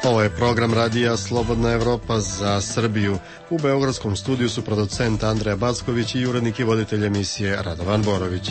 Ovo je program radija Slobodna Evropa za Srbiju. U beogradskom studiju su producent Andreja Backović i urednik i voditelj emisije Radovan Borović.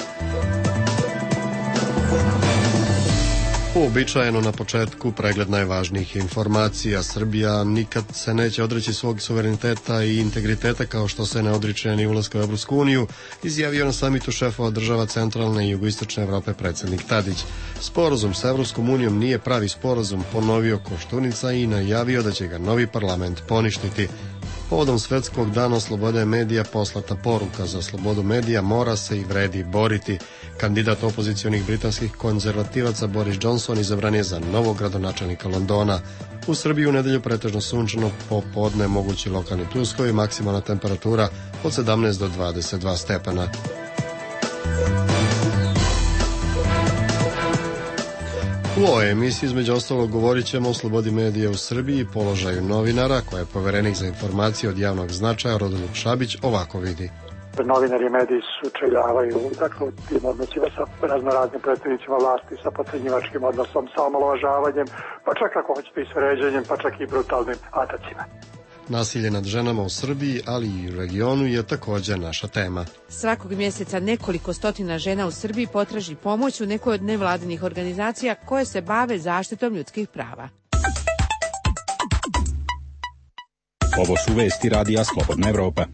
Uobičajeno na početku pregled najvažnijih informacija. Srbija nikad se neće odreći svog suvereniteta i integriteta kao što se ne odriče ni ulaska u Evropsku uniju, izjavio na samitu šefova država centralne i jugoistočne Evrope predsjednik Tadić. Sporazum sa Evropskom unijom nije pravi sporazum, ponovio Koštunica i najavio da će ga novi parlament poništiti. Povodom Svetskog dana slobode medija poslata poruka: za slobodu medija mora se i vredi boriti. Kandidat opozicionih britanskih konzervativaca Boris Johnson izabran je za novog gradonačelnika Londona. U Srbiji u nedelju pretežno sunčano, popodne mogući lokalni pljuskovi, maksimalna temperatura od 17 do 22 stepena. U ovoj emisiji između ostalog govorit ćemo o slobodi medija u Srbiji i položaju novinara, koje je poverenik za informacije od javnog značaja Rodoljub Šabić ovako vidi. Novinari i mediji sučeljavaju tim odnosima sa raznoraznim predstavnicima vlasti, sa potcenjivačkim odnosom, sa omalovažavanjem, pa čak ako hoćete i s vređanjem, pa čak i brutalnim atacima. Nasilje nad ženama u Srbiji, ali i u regionu je također naša tema. Svakog mjeseca nekoliko stotina žena u Srbiji potraži pomoć u nekoj od nevladinih organizacija koje se bave zaštitom ljudskih prava. Ovo su vesti radija Slobodna Evropa.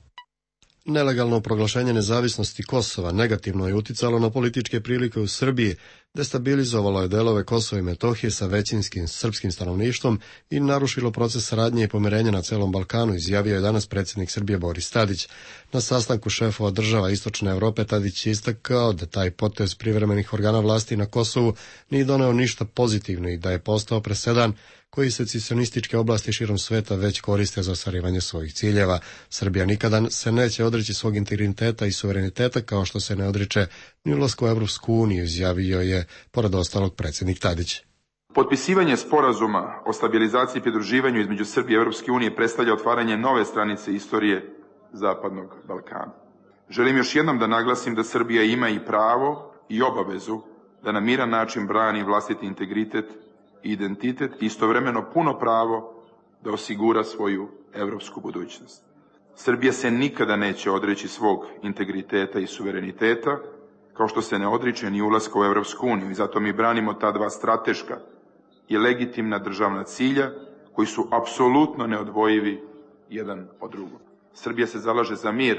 Nelegalno proglašenje nezavisnosti Kosova negativno je uticalo na političke prilike u Srbiji, destabilizovalo je delove Kosova i Metohije sa većinskim srpskim stanovništvom i narušilo proces saradnje i pomirenja na celom Balkanu, izjavio je danas predsjednik Srbije Boris Tadić. Na sastanku šefova država Istočne Evrope Tadić je istakao da taj potez privremenih organa vlasti na Kosovu nije doneo ništa pozitivno i da je postao presedan koji secesionističke oblasti širom sveta već koriste za ostvarivanje svojih ciljeva. Srbija nikada se neće odreći svog integriteta i suvereniteta kao što se ne odriče ni ulasku u Evropsku uniju, izjavio je pored ostalog predsjednik Tadić. Potpisivanje sporazuma o stabilizaciji i pridruživanju između Srbije i Evropske unije predstavlja otvaranje nove stranice istorije Zapadnog Balkana. Želim još jednom da naglasim da Srbija ima i pravo i obavezu da na miran način brani vlastiti integritet i identitet i istovremeno puno pravo da osigura svoju evropsku budućnost. Srbija se nikada neće odreći svog integriteta i suvereniteta, kao što se ne odriče ni ulaska u Evropsku uniju, i zato mi branimo ta dva strateška i legitimna državna cilja koji su apsolutno neodvojivi jedan od drugog. Srbija se zalaže za mir,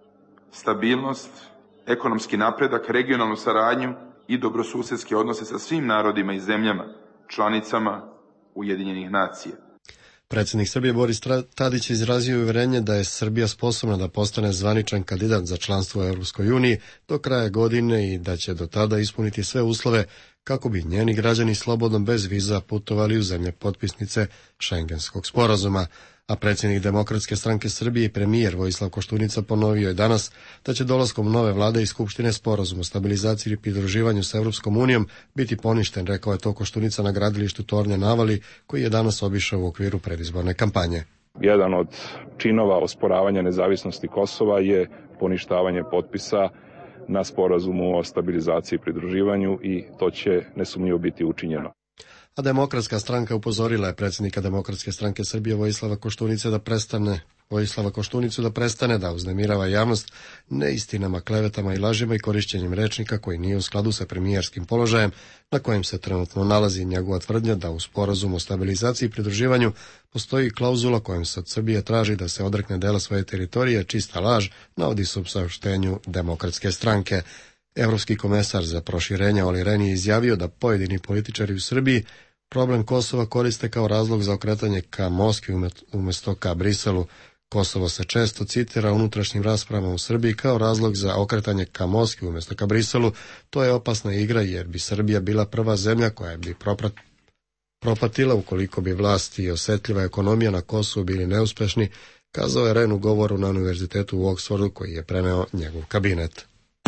stabilnost, ekonomski napredak, regionalnu saradnju i dobrosusedske odnose sa svim narodima i zemljama članicama Ujedinjenih nacija. Predsjednik Srbije Boris Tadić izrazio uvjerenje da je Srbija sposobna da postane zvaničan kandidat za članstvo u Evropskoj uniji do kraja godine i da će do tada ispuniti sve uslove kako bi njeni građani slobodno bez viza putovali u zemlje potpisnice Šengenskog sporazuma. A predsjednik Demokratske stranke Srbije i premijer Vojislav Koštunica ponovio je danas da će dolaskom nove vlade i Skupštine sporazum o stabilizaciji i pridruživanju sa Evropskom unijom biti poništen, rekao je to Koštunica na gradilištu Tornja na Vali, koji je danas obišao u okviru predizborne kampanje. Jedan od činova osporavanja nezavisnosti Kosova je poništavanje potpisa na sporazumu o stabilizaciji i pridruživanju i to će nesumnjivo biti učinjeno. A Demokratska stranka upozorila je predsjednika Demokratske stranke Srbije Vojislava Koštunicu da prestane da uznemirava javnost neistinama, klevetama i lažima i korišćenjem rečnika koji nije u skladu sa premijerskim položajem na kojem se trenutno nalazi. Njegova tvrdnja da u sporazumu o stabilizaciji i pridruživanju postoji klauzula kojom se od Srbije traži da se odrekne dela svoje teritorije, čista laž, navodi se u saopštenju Demokratske stranke. Evropski komesar za proširenje Olli Rehn je izjavio da pojedini političari u Srbiji problem Kosova koriste kao razlog za okretanje ka Moskvi umjesto ka Briselu. Kosovo se često citira u unutrašnjim raspravama u Srbiji kao razlog za okretanje ka Moskvi umjesto ka Briselu. To je opasna igra jer bi Srbija bila prva zemlja koja bi propatila ukoliko bi vlast i osjetljiva ekonomija na Kosovu bili neuspešni, kazao je Rehn u govoru na univerzitetu u Oxfordu koji je preneo njegov kabinet.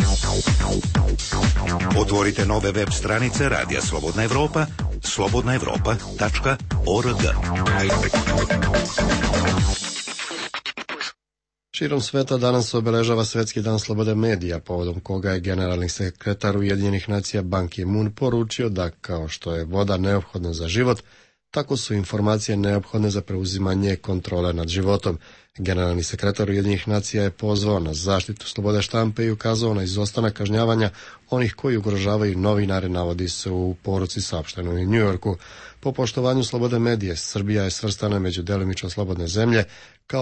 Otvorite nove web stranice Radija Slobodna Evropa, slobodnaevropa.org. Širom sveta danas obeležava Svjetski dan slobode medija, povodom koga je generalni sekretar Ujedinjenih nacija Ban Ki-moon poručio da, kao što je voda neophodna za život, tako su informacije neophodne za preuzimanje kontrole nad životom. Generalni sekretar Ujedinjenih nacija je pozvao na zaštitu slobode štampe i ukazao na izostanak kažnjavanja onih koji ugrožavaju novinare, navodi se u poruci saopštenoj u Njujorku. Po poštovanju slobode medije, Srbija je svrstana među delimično slobodne zemlje kao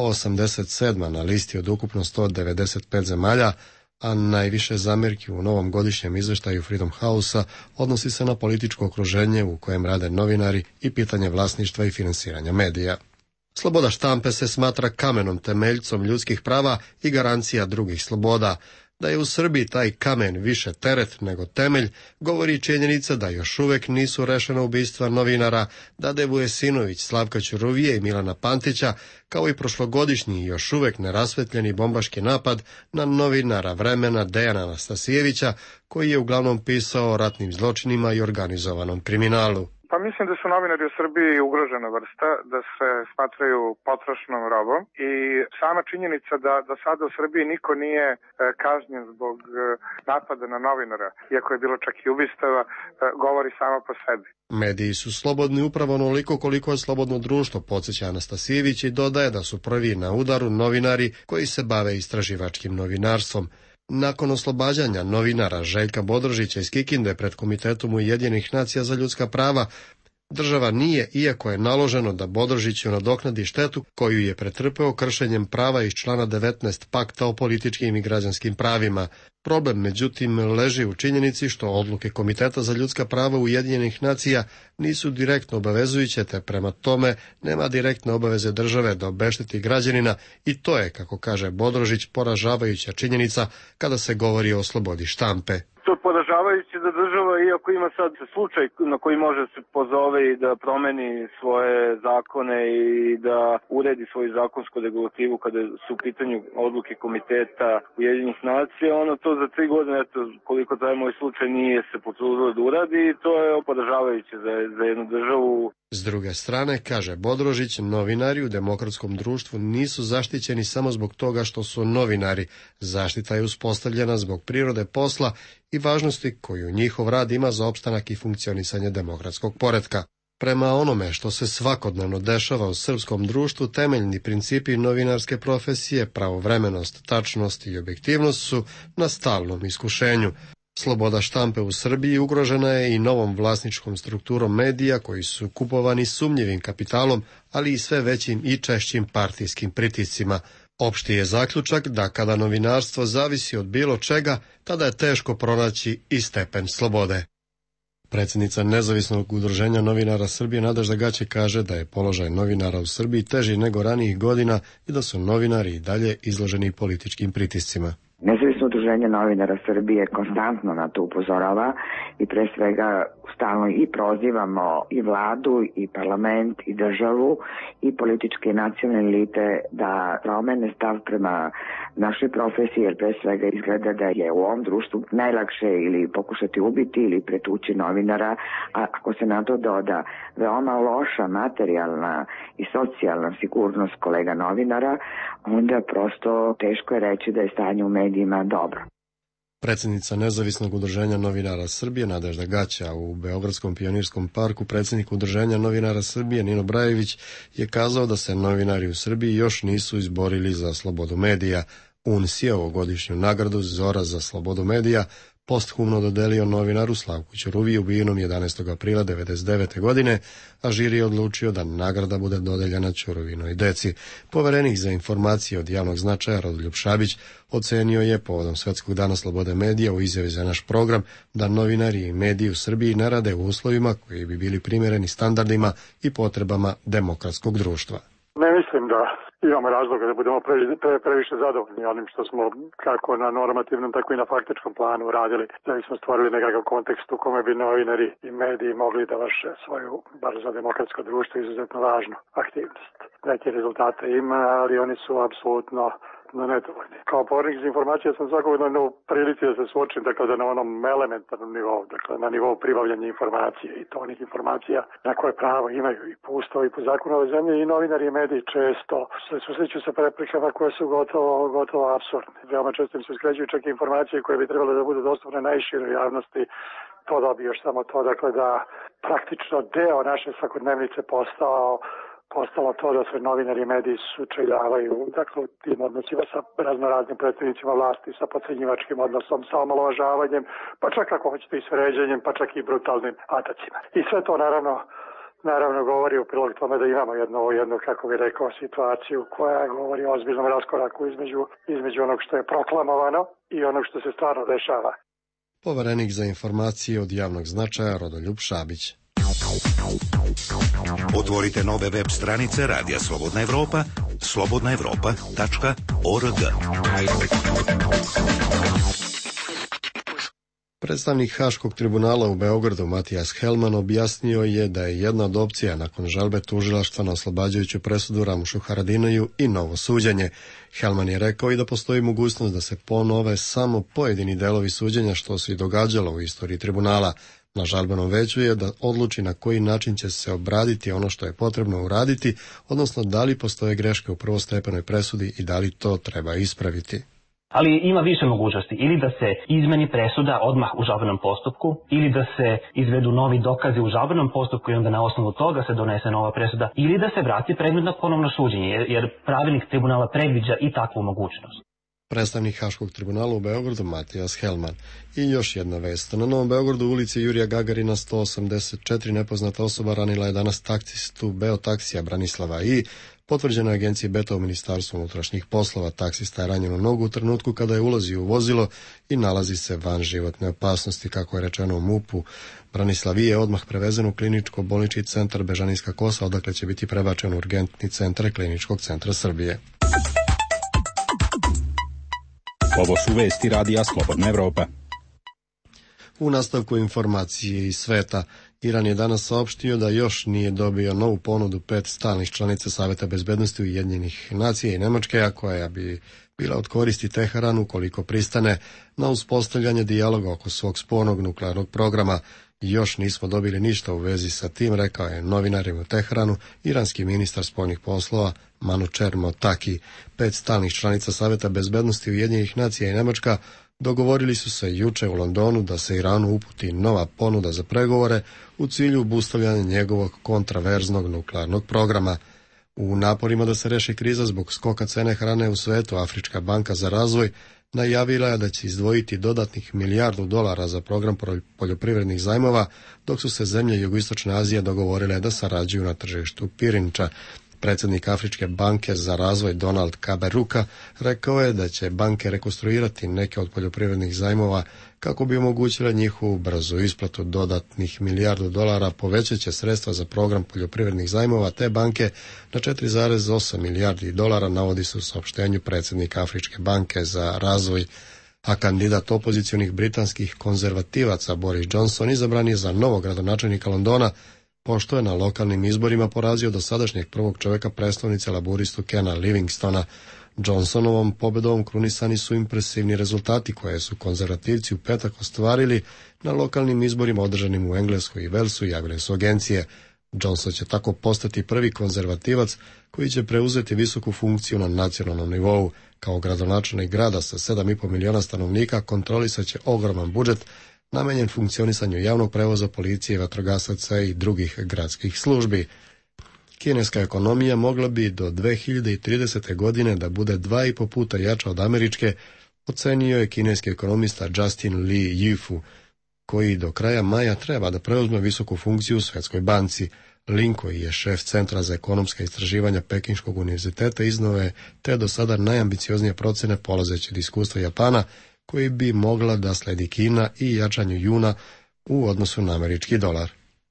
87. na listi od ukupno 195 zemalja, a najviše zamerki u novom godišnjem izveštaju Freedom House-a odnosi se na političko okruženje u kojem rade novinari i pitanje vlasništva i finansiranja medija. Sloboda štampe se smatra kamenom temeljcom ljudskih prava i garancija drugih sloboda. Da je u Srbiji taj kamen više teret nego temelj, govori činjenica da još uvek nisu rešena ubistva novinara Dade Vujesinović, Slavka Ćuruvije i Milana Pantića, kao i prošlogodišnji još uvek nerasvetljeni bombaški napad na novinara Vremena Dejana Anastasijevića, koji je uglavnom pisao o ratnim zločinima i organizovanom kriminalu. Pa mislim da su novinari u Srbiji ugrožena vrsta, da se smatraju potrošnom robom i sama činjenica da sada u Srbiji niko nije kažnjen zbog napada na novinara, iako je bilo čak i ubistava, govori samo po sebi. Mediji su slobodni upravo onoliko koliko je slobodno društvo, podsjeća Anastasijević i dodaje da su prvi na udaru novinari koji se bave istraživačkim novinarstvom. Nakon oslobađanja novinara Željka Bodrožića iz Kikinde pred Komitetom Ujedinjenih nacija za ljudska prava, država nije, iako je naloženo da Bodrožiću nadoknadi štetu koju je pretrpeo kršenjem prava iz člana 19 Pakta o političkim i građanskim pravima. Problem, međutim, leži u činjenici što odluke Komiteta za ljudska prava Ujedinjenih nacija nisu direktno obavezujuće, te prema tome nema direktne obaveze države da obešteti građanina i to je, kako kaže Bodrožić, poražavajuća činjenica kada se govori o slobodi štampe. To je poražavajuće da država, iako ima sad slučaj na koji može se pozove i da promeni svoje zakone i da uredi svoju zakonsku regulativu kada su u pitanju odluke Komiteta Ujedinjenih nacija, ono to za 3 godine, eto, koliko traje moj slučaj, nije se potrudilo da uradi i to je poražavajuće za jednu državu. S druge strane, kaže Bodrožić, novinari u demokratskom društvu nisu zaštićeni samo zbog toga što su novinari. Zaštita je uspostavljena zbog prirode posla i važnosti koju njihov rad ima za opstanak i funkcionisanje demokratskog poretka. Prema onome što se svakodnevno dešava u srpskom društvu, temeljni principi novinarske profesije, pravovremenost, tačnost i objektivnost su na stalnom iskušenju. Sloboda štampe u Srbiji ugrožena je i novom vlasničkom strukturom medija koji su kupovani sumnjivim kapitalom, ali i sve većim i češćim partijskim pritiscima. Opšti je zaključak da kada novinarstvo zavisi od bilo čega, tada je teško pronaći i stepen slobode. Predsjednica Nezavisnog udruženja novinara Srbije Nadežda Gaće kaže da je položaj novinara u Srbiji teži nego ranijih godina i da su novinari i dalje izloženi političkim pritiscima. Nezavisno udruženje novinara Srbije konstantno na to upozorava i pre svega stalno i prozivamo i vladu i parlament i državu i političke i nacionalne elite da promene stav prema našoj profesiji, jer pre svega izgleda da je u ovom društvu najlakše ili pokušati ubiti ili pretući novinara, a ako se na to doda veoma loša materijalna i socijalna sigurnost kolega novinara, onda prosto teško je reći da je stanje u medijima dobro. Predsjednica Nezavisnog udruženja novinara Srbije Nadežda Gaća, u Beogradskom pionirskom parku predsjednik udruženja novinara Srbije Nino Brajević je kazao da se novinari u Srbiji još nisu izborili za slobodu medija. UNS je ovogodišnju nagradu Zora za slobodu medija posthumno dodelio novinaru Slavku Ćuruviji ubijenom 11. aprila 1999. godine, a žiri je odlučio da nagrada bude dodeljena Ćuruvinoj deci. Poverenik za informacije od javnog značaja Rodoljub Šabić ocenio je povodom Svetskog dana slobode medija u izjavi za naš program da novinari i mediji u Srbiji ne rade u uslovima koji bi bili primjereni standardima i potrebama demokratskog društva. Ne mislim da imamo razloga da budemo previše zadovoljni onim što smo kako na normativnom, tako i na faktičkom planu radili, da bismo stvorili nekakav kontekst u kome bi novinari i mediji mogli da vrše svoju, bar za demokratsko društvo, izuzetno važnu aktivnost. Neke rezultate ima, ali oni su apsolutno nedovoljni. Kao pobornik za informacije sam svakodnevno u prilici da se suočim, dakle, da na onom elementarnom nivou, dakle, na nivou pribavljanja informacije i to onih informacija na koje pravo imaju i po ustavu i po zakonu ove zemlje, i novinari i mediji često se susreću sa preprekama koje su gotovo apsurdne. Veoma često im se skrećuju čak i informacije koje bi trebale da budu dostupne najširoj javnosti, dodao bi još samo to, dakle da praktično deo naše svakodnevnice postalo to da se novinari i mediji sučeljavaju, dakle u tim odnosima sa raznoraznim predstavnicima vlasti, sa podcenjivačkim odnosom, sa omalovažavanjem, pa čak ako hoćete i s vređanjem, pa čak i brutalnim atacima. I sve to naravno govori u prilog tome da imamo jednu, kako bih rekao, situaciju koja govori o ozbiljnom raskoraku između onog što je proklamovano i onog što se stvarno dešava. Poverenik za informacije od javnog značaja Rodoljub Šabić. Otvorite nove web stranice Radija Slobodna Evropa, slobodnaevropa.org. Predstavnik Haškog tribunala u Beogradu Matijas Helman objasnio je da je jedna od opcija nakon žalbe tužilaštva na oslobađajuću presudu Ramušu Haradinaju i novo suđenje. Helman je rekao i da postoji mogućnost da se ponove samo pojedini delovi suđenja što se i događalo u istoriji tribunala. Na žalbenom veću je da odluči na koji način će se obraditi ono što je potrebno uraditi, odnosno da li postoje greške u prvostepenoj presudi i da li to treba ispraviti. Ali ima više mogućnosti, ili da se izmeni presuda odmah u žalbenom postupku, ili da se izvedu novi dokazi u žalbenom postupku i onda na osnovu toga se donese nova presuda, ili da se vrati predmet na ponovno suđenje, jer pravilnik tribunala predviđa i takvu mogućnost. Predstavnik Haškog tribunala u Beogradu Matijas Helman. I još jedna vest. Na Novom Beogradu u ulici Jurija Gagarina 184 nepoznata osoba ranila je danas taksistu Beotaksija Branislava I. Potvrđeno je agenciji Beta u Ministarstvu unutrašnjih poslova. Taksista je ranjen u nogu u trenutku kada je ulazio u vozilo i nalazi se van životne opasnosti, kako je rečeno u MUP-u. Branislav I je odmah prevezen u kliničko-bolnički centar Bežanijska Kosa, odakle će biti prebačen u urgentni centar Kliničkog centra Srbije. Ovo su vesti Radija Slobodna Evropa. U nastavku informacije iz sveta, Iran je danas saopštio da još nije dobio novu ponudu 5 stalnih članica Saveta bezbednosti Ujedinjenih nacija i Nemačke, a koja bi bila od koristi Teheranu ukoliko pristane na uspostavljanje dijaloga oko svog spornog nuklearnog programa. Još nismo dobili ništa u vezi sa tim, rekao je novinarima u Teheranu iranski ministar spoljnih poslova Manučer Motaki. 5 stalnih članica Saveta bezbednosti Ujedinjenih nacija i Nemačka dogovorili su se juče u Londonu da se Iranu uputi nova ponuda za pregovore u cilju obustavljanja njegovog kontraverznog nuklearnog programa. U naporima da se reši kriza zbog skoka cene hrane u svetu, Afrička banka za razvoj najavila je da će izdvojiti dodatnih $1 milijardu za program poljoprivrednih zajmova, dok su se zemlje Jugoistočne Azije dogovorile da sarađuju na tržištu pirinča. Predsjednik Afričke banke za razvoj Donald Kaberuka rekao je da će banke rekonstruirati neke od poljoprivrednih zajmova kako bi omogućile njihovu brzu isplatu. Dodatnih $1 milijardu povećat će sredstva za program poljoprivrednih zajmova te banke na $4,8 milijardi, navodi se u saopštenju predsjednika Afričke banke za razvoj, a kandidat opozicionih britanskih konzervativaca Boris Johnson izabran je za novog gradonačelnika Londona, pošto je na lokalnim izborima porazio dosadašnjeg prvog čovjeka prestolnice laburistu Kena Livingstona. Johnsonovom pobedom krunisani su impresivni rezultati koje su konzervativci u petak ostvarili na lokalnim izborima održanim u Engleskoj i Velsu, javile su agencije. Johnson će tako postati prvi konzervativac koji će preuzeti visoku funkciju na nacionalnom nivou. Kao gradonačelnik grada sa 7,5 miliona stanovnika kontrolisat će ogroman budžet namenjen funkcionisanju javnog prevoza, policije, vatrogasaca i drugih gradskih službi. Kineska ekonomija mogla bi do 2030. godine da bude 2,5 puta jača od američke, ocenio je kineski ekonomista Justin Li Yifu, koji do kraja maja treba da preuzme visoku funkciju u Svjetskoj banci. Lin, koji je šef Centra za ekonomska istraživanja Pekinškog univerziteta, iznao je te do sada najambicioznije procene polazeći od iskustva Japana, koji bi mogla da sledi Kina i jačanju juna u odnosu na američki dolar.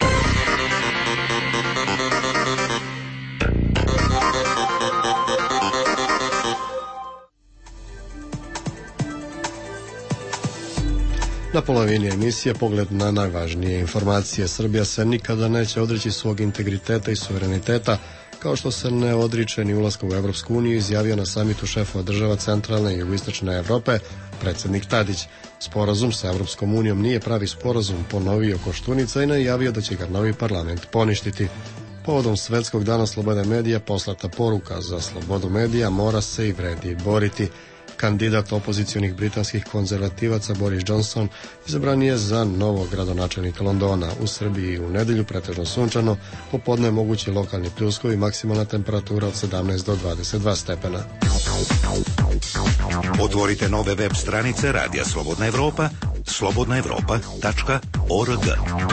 Na polovini emisije pogled na najvažnije informacije. Srbija se nikada neće odreći svog integriteta i suvereniteta, kao što se ne odriče ni ulaska u Evropsku uniju, izjavio na samitu šefova država centralne i jugoistočne Evrope predsjednik Tadić. Sporazum sa Evropskom unijom nije pravi sporazum, ponovio Koštunica i najavio da će ga novi parlament poništiti. Povodom Svetskog dana slobode medija poslata poruka: za slobodu medija mora se i vredi boriti. Kandidat opozicionih britanskih konzervativaca Boris Johnson izabran je za novog gradonačelnika Londona. U Srbiji u nedelju pretežno sunčano, popodne mogući lokalni pljuskovi, maksimalna temperatura od 17 do 22 stepena. Otvorite nove web stranice Radija Slobodna Evropa, slobodnaevropa.org.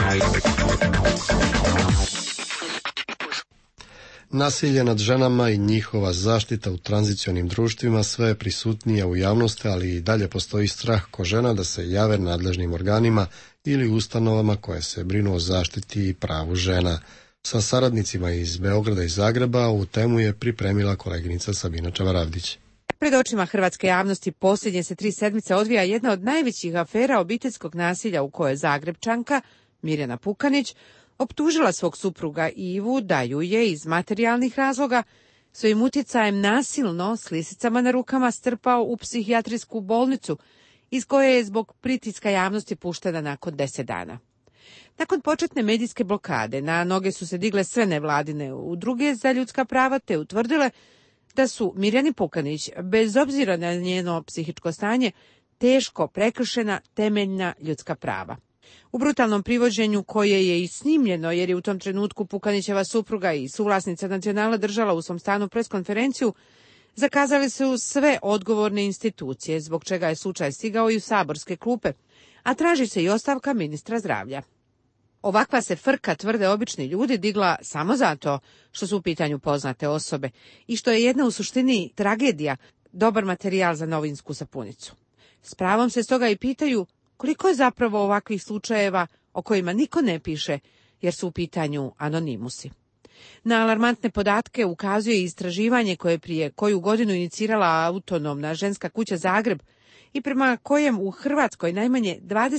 Nasilje nad ženama i njihova zaštita u tranzicionim društvima sve je prisutnija u javnosti, ali i dalje postoji strah kod žena da se jave nadležnim organima ili ustanovama koje se brinu o zaštiti i pravu žena. Sa saradnicima iz Beograda i Zagreba ovu temu je pripremila koleginica Sabina Čavaravdić. Pred očima hrvatske javnosti posljednje se 3 sedmice odvija jedna od najvećih afera obiteljskog nasilja u kojoj Zagrebčanka Mirjana Pukanić optužila svog supruga Ivu da ju je iz materijalnih razloga svojim utjecajem nasilno s lisicama na rukama strpao u psihijatrijsku bolnicu iz koje je zbog pritiska javnosti puštena nakon 10 dana. Nakon početne medijske blokade na noge su se digle sve nevladine udruge za ljudska prava te utvrdile da su Mirjani Pukanić, bez obzira na njeno psihičko stanje, teško prekršena temeljna ljudska prava. U brutalnom privođenju, koje je i snimljeno jer je u tom trenutku Pukanićeva supruga i suvlasnica Nacionala držala u svom stanu preskonferenciju, zakazali su sve odgovorne institucije, zbog čega je slučaj stigao i u saborske klupe, a traži se i ostavka ministra zdravlja. Ovakva se frka, tvrde obični ljudi, digla samo zato što su u pitanju poznate osobe i što je jedna u suštini tragedija, dobar materijal za novinsku sapunicu. S pravom se stoga i pitaju koliko je zapravo ovakvih slučajeva o kojima niko ne piše, jer su u pitanju anonimusi. Na alarmantne podatke ukazuje i istraživanje koje je prije koju godinu inicirala autonomna ženska kuća Zagreb i prema kojem u Hrvatskoj najmanje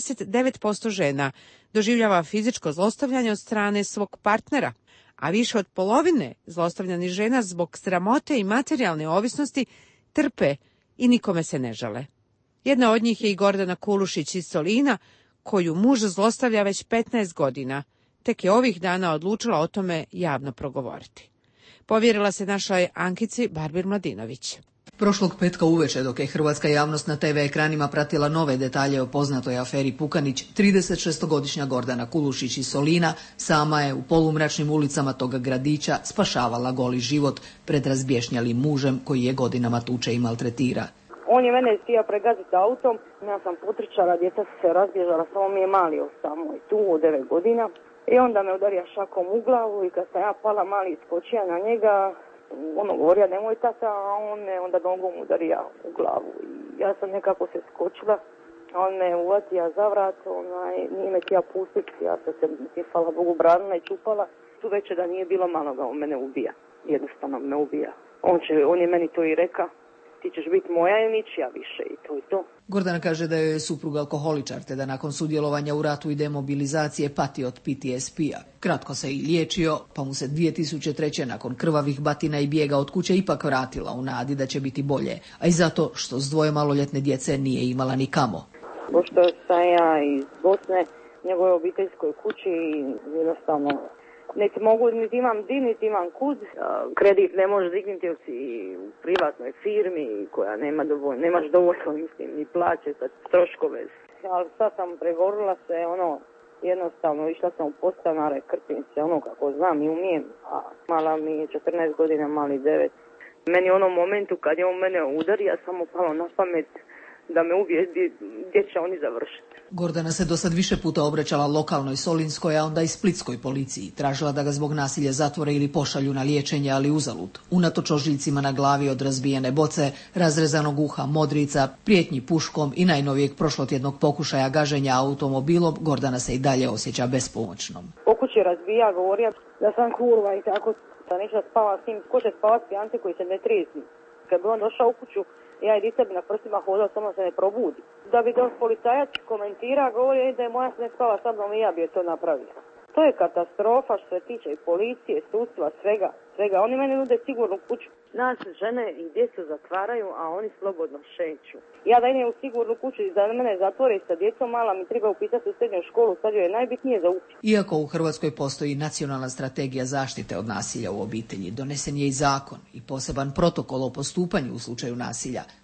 29% žena doživljava fizičko zlostavljanje od strane svog partnera, a više od polovine zlostavljanih žena zbog sramote i materijalne ovisnosti trpe i nikome se ne žale. Jedna od njih je i Gordana Kulušić iz Solina, koju muž zlostavlja već 15 godina. Tek je ovih dana odlučila o tome javno progovoriti. Povjerila se našoj Ankici Barbir Mladinović. Prošlog petka uveče, dok je hrvatska javnost na TV ekranima pratila nove detalje o poznatoj aferi Pukanić, 36-godišnja Gordana Kulušić iz Solina sama je u polumračnim ulicama toga gradića spašavala goli život pred razbješnjalim mužem koji je godinama tuče i maltretira. On je mene htio pregaziti autom, ja sam potrčala, djeca su se razbježala, samo mi je mali ostao moj tu od 9 godina. I onda me udario šakom u glavu i kad sam ja pala, mali iskočija na njega, ono govorio nemoj tata, a on me onda nogom udario u glavu. I ja sam nekako se skočila, a on me uvatio za vrat, nije me htio pustiti, ja sam se, hvala Bogu, branila i čupala. Tu već da nije bilo maloga, on mene ubija, jednostavno me ubija. On je meni to i rekao. Ti ćeš biti moja i ničija više i to i to. Gordana kaže da je suprug alkoholičar, te da nakon sudjelovanja u ratu i demobilizacije pati od PTSP-a. Kratko se i liječio, pa mu se 2003. nakon krvavih batina i bijega od kuće ipak vratila u nadi da će biti bolje, a i zato što s 2 maloljetne djece nije imala ni kamo. Pošto sam ja iz Bosne, njegove obiteljskoj kući i jednostavno niti mogu, niti imam kud. Kredit ne možeš dignuti u privatnoj firmi koja nemaš dovoljno, mislim, ni plaće, sad troškove. Ali sad sam pregovorila se, jednostavno išla sam u podstanare, krpim se, kako znam i umijem. A mala mi je 14 godina, mali 9. Meni u onom momentu kad je on mene udari, ja sam mu palo na pamet da me ubije gdje će oni završiti. Gordana se do sad više puta obraćala lokalnoj solinskoj, a onda i splitskoj policiji. Tražila da ga zbog nasilja zatvore ili pošalju na liječenje, ali uzalud. Unatoč ožiljcima na glavi od razbijene boce, razrezanog uha, modrica, prijetnji puškom i najnovijeg prošlotjednog pokušaja gaženja automobilom, Gordana se i dalje osjeća bespomoćnom. Po kući razbija, govorio da sam kurva i tako, da neće spava s njim, ko će spavati pijance koji se ne trijesi. Kad bi on došao u kuću, ja i dica bi na prstima hodao, samo se ne probudi. Da bi da policajac komentira, govori da je moja se ne spava sa mnom i ja bi je to napravila. To je katastrofa što se tiče i policije, sudstva, svega. Oni meni nude sigurnu kuću. Nas žene i djecu zatvaraju, a oni slobodno šeću. Ja da idem u sigurnu kuću i da mene zatvore sa djecom, mala mi treba upisati u srednju školu, sad joj je najbitnije za upis. Iako u Hrvatskoj postoji nacionalna strategija zaštite od nasilja u obitelji, donesen je i zakon i poseban protokol o postupanju u slučaju nasilja.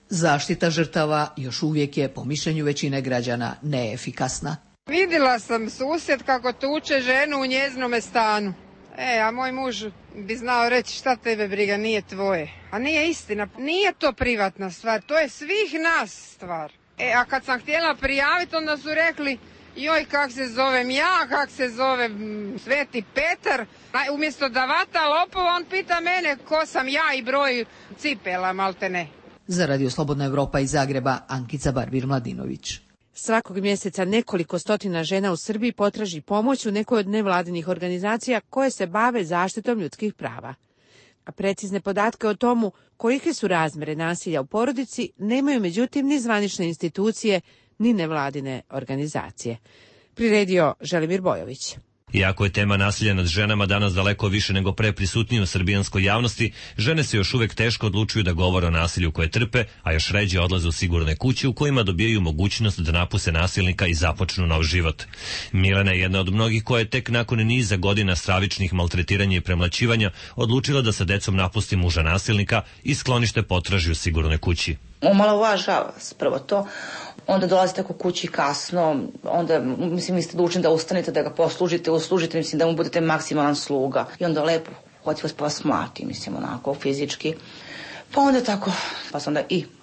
Zaštita žrtava još uvijek je, po mišljenju većine građana, neefikasna. Vidjela sam susjed kako tuče ženu u njezinome stanu. A moj muž bi znao reći šta tebe briga, nije tvoje. A nije istina, nije to privatna stvar, to je svih nas stvar. A kad sam htjela prijaviti, onda su rekli, joj kak se zovem ja, kak se zove Sveti Petar. Umjesto da vata lopova, on pita mene ko sam ja i broj cipela, malte ne. Za Radio Slobodna Evropa iz Zagreba, Ankica Barbir-Mladinović. Svakog mjeseca nekoliko stotina žena u Srbiji potraži pomoć u nekoj od nevladinih organizacija koje se bave zaštitom ljudskih prava. A precizne podatke o tomu kolike su razmjere nasilja u porodici nemaju međutim ni zvanične institucije ni nevladine organizacije. Priredio Želimir Bojović. Iako je tema nasilja nad ženama danas daleko više nego pre prisutnije u srbijanskoj javnosti, žene se još uvek teško odlučuju da govore o nasilju koje trpe, a još ređe odlaze u sigurne kuće u kojima dobijaju mogućnost da napuste nasilnika i započnu nov život. Milena je jedna od mnogih koja je tek nakon niza godina stravičnih maltretiranja i premlaćivanja odlučila da sa decom napusti muža nasilnika i sklonište potraži u sigurnoj kući. Omalovažava vas prvo to, onda dolazite oko kući kasno, onda vi ste dužni da ustanete, da ga uslužite, da mu budete maksimalan sluga i onda lepo hoće vas pa vas mlati, onako fizički, pa onda tako, pa se onda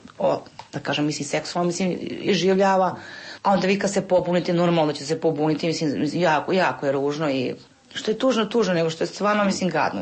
seksualno, iživljava, a onda vi kad se pobunite, normalno će se pobuniti, jako je ružno i što je tužno, nego što je stvarno, gadno.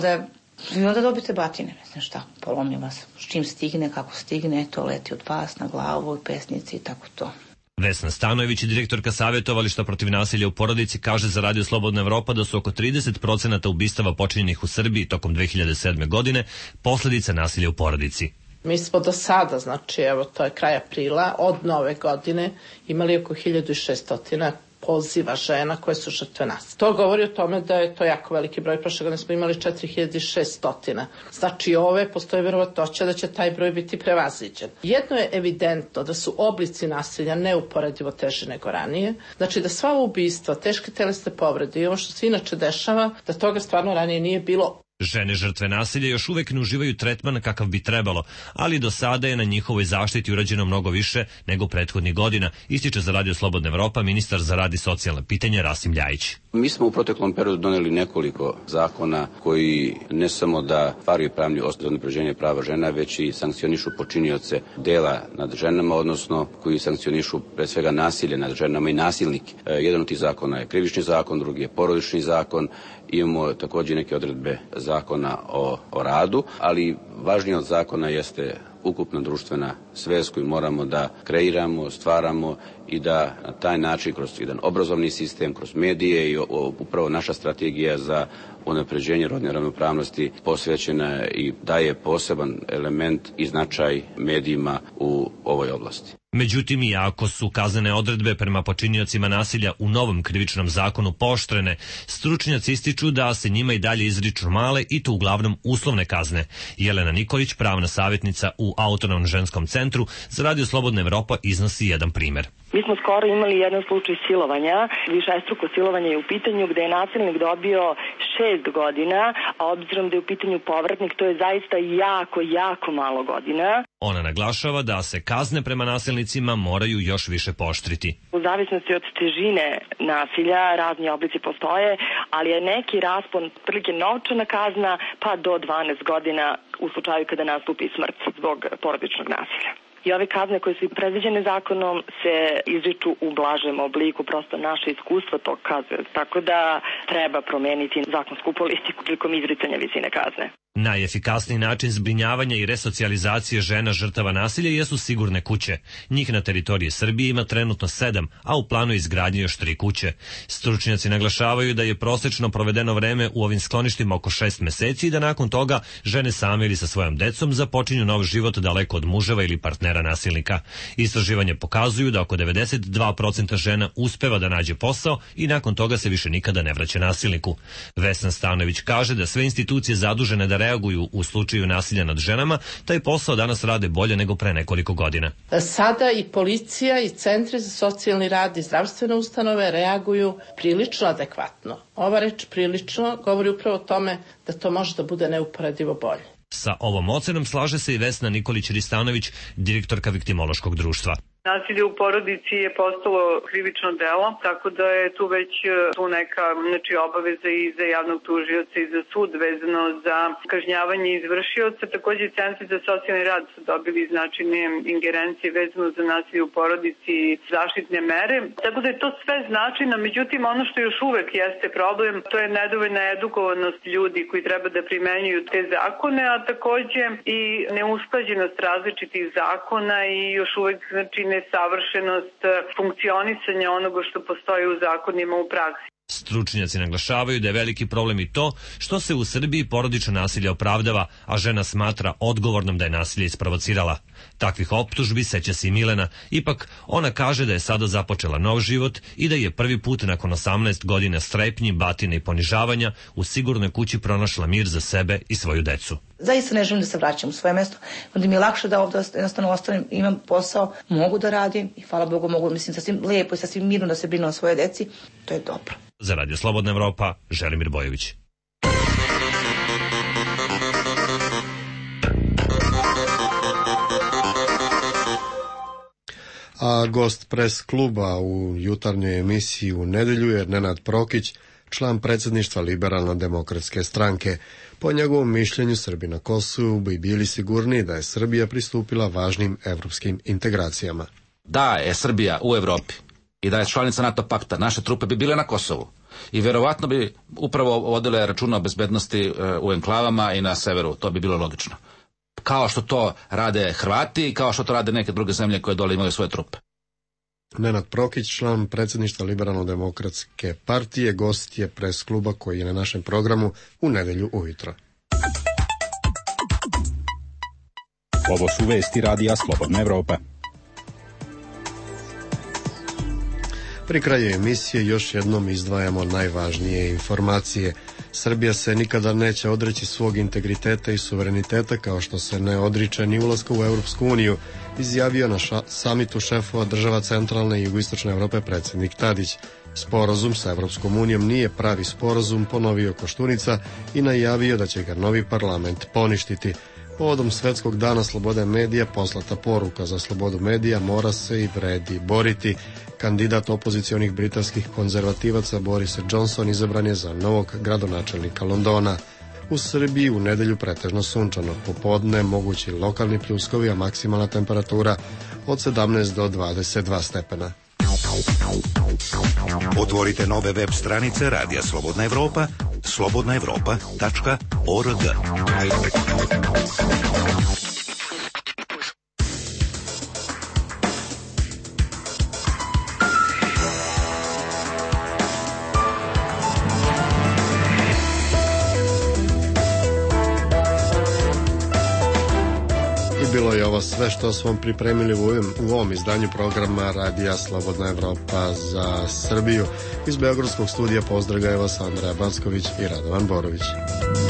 Onda dobite batine, ne znam šta, polomi vas, s čim stigne, kako stigne, to leti od vas na glavu, pesnici i tako to. Vesna Stanojević, direktorka savjetovališta protiv nasilja u porodici, kaže za Radio Slobodna Evropa da su oko 30% ubistava počinjenih u Srbiji tokom 2007. godine posljedica nasilja u porodici. Mi smo do sada, to je kraj aprila, od nove godine imali oko 1600 poziva žena koje su žrtve nasilja. To govori o tome da je to jako veliki broj. Prošle godine smo imali 4600. Znači postoji verovatnoća da će taj broj biti prevaziđen. Jedno je evidentno da su oblici nasilja neuporedivo teži nego ranije. Znači da sva ubistva, teške telesne povrede i ovo što se inače dešava, da toga stvarno ranije nije bilo. Žene žrtve nasilja još uvek ne uživaju tretman kakav bi trebalo, ali do sada je na njihovoj zaštiti urađeno mnogo više nego prethodnih godina, ističe za Radio Slobodna Evropa ministar za rad i socijalna pitanja Rasim Ljajić. Mi smo u proteklom periodu doneli nekoliko zakona koji ne samo da stvaraju pravni osnov za unapređenje prava žena, već i sankcionišu počinioce dela nad ženama, odnosno koji sankcionišu pre svega nasilje nad ženama i nasilnike. Jedan od tih zakona je krivični zakon, drugi je porodični zakon. Imamo također neke odredbe zakona o radu, ali važnije od zakona jeste ukupna društvena svest koju moramo da kreiramo, stvaramo i da na taj način kroz jedan obrazovni sistem, kroz medije i upravo naša strategija za unapređenje rodne ravnopravnosti posvećena i daje poseban element i značaj medijima u ovoj oblasti. Međutim, iako su kaznene odredbe prema počiniocima nasilja u novom krivičnom zakonu pooštrene, stručnjaci ističu da se njima i dalje izriču male i to uglavnom uslovne kazne. Jelena Nikolić, pravna savjetnica u Autonomnom ženskom centru, za Radio Slobodna Evropa iznosi jedan primjer. Mi smo skoro imali jedan slučaj silovanja, višestruko silovanje je u pitanju gde je nasilnik dobio 6 godina, a obzirom da je u pitanju povratnik, to je zaista jako malo godina. Ona naglašava da se kazne prema nasilnicima moraju još više pooštriti. U zavisnosti od težine nasilja razni oblici postoje, ali je neki raspon prilike novčana kazna pa do 12 godina u slučaju kada nastupi smrt zbog porodičnog nasilja. I ove kazne koje su predviđene zakonom se izriču u blažem obliku, prosto naše iskustvo to kazuje. Tako da treba promeniti zakonsku politiku prilikom izricanja visine kazne. Najefikasniji način zbrinjavanja i resocijalizacije žena žrtava nasilja jesu sigurne kuće. Njih na teritoriji Srbije ima trenutno 7, a u planu je izgradnje još 3 kuće. Stručnjaci naglašavaju da je prosečno provedeno vreme u ovim skloništima oko 6 meseci i da nakon toga žene same ili sa svojom decom započinju nov život daleko od muževa ili partnera nasilnika. Istraživanje pokazuju da oko 92% žena uspeva da nađe posao i nakon toga se više nikada ne vraća nasilniku. Vesna Stanojević kaže da sve institucije zadužene da reaguju u slučaju nasilja nad ženama, taj posao danas rade bolje nego pre nekoliko godina. Sada i policija i centri za socijalni rad i zdravstvene ustanove reaguju prilično adekvatno. Ova reč prilično govori upravo o tome da to može da bude neuporedivo bolje. Sa ovom ocenom slaže se i Vesna Nikolić-Ristanović, direktorka viktimološkog društva. Nasilje u porodici je postalo krivično delo, tako da je tu već tu neka obaveza i za javnog tužioca i za sud vezano za kažnjavanje izvršioca. Takođe centri za socijalni rad su dobili značajne ingerencije vezano za nasilje u porodici i zaštitne mere. Tako da je to sve značajno, međutim ono što još uvek jeste problem, to je nedovoljna edukovanost ljudi koji treba da primenjuju te zakone, a takođe i neusklađenost različitih zakona i još uvek nesavršenost funkcionisanja onoga što postoji u zakonima u praksi. Stručnjaci naglašavaju da je veliki problem i to što se u Srbiji porodično nasilje opravdava, a žena smatra odgovornom da je nasilje isprovocirala. Takvih optužbi seća se i Milena, ipak ona kaže da je sada započela nov život i da je prvi put nakon 18 godina strepnji, batine i ponižavanja u sigurnoj kući pronašla mir za sebe i svoju decu. Zaista ne želim da se vraćam u svoje mesto, onda mi je lakše da ovdje jednostavno ostanem, imam posao, mogu da radim i hvala Bogu mogu, mislim, sasvim lijepo i sasvim mirno da se brinu o svoje deci, to je dobro. Za Radio Slobodna Evropa, Želimir Bojović. A gost pres kluba u jutarnjoj emisiji u nedelju je Nenad Prokić, član predsjedništva Liberalno-demokratske stranke. Po njegovom mišljenju, Srbi na Kosovu bi bili sigurni da je Srbija pristupila važnim evropskim integracijama. Da je Srbija u Evropi i da je članica NATO pakta, naše trupe bi bile na Kosovu i verovatno bi upravo vodile računa o bezbednosti u enklavama i na severu, to bi bilo logično. Kao što to rade Hrvati i kao što to rade neke druge zemlje koje dole imaju svoje trupe. Nenad Prokić, član predsjedništva Liberalno-demokratske partije, gost je pres kluba koji je na našem programu u nedelju ujutro. Ovo su vesti Radija Slobodna Evropa. Pri kraju emisije još jednom izdvajamo najvažnije informacije. Srbija se nikada neće odreći svog integriteta i suvereniteta kao što se ne odriče ni ulaska u Europsku uniju, izjavio na samitu šefova država centralne i jugoistočne Evrope predsjednik Tadić. Sporazum sa Europskom unijom nije pravi sporazum, ponovio Koštunica i najavio da će ga novi parlament poništiti. Povodom Svetskog dana slobode medija poslata poruka za slobodu medija mora se i vredi boriti. Kandidat opozicionih britanskih konzervativaca Boris Johnson izabran je za novog gradonačelnika Londona. U Srbiji u nedelju pretežno sunčano, popodne mogući lokalni pljuskovi, a maksimalna temperatura od 17 do 22 stepena. Otvorite nove web stranice Radija Slobodna Evropa, slobodnaevropa.org. Bilo je ovo sve što smo vam pripremili u ovom izdanju programa Radija Slobodna Evropa za Srbiju. Iz Beogradskog studija pozdravljaju vas Andreja Backović i Radovan Borović.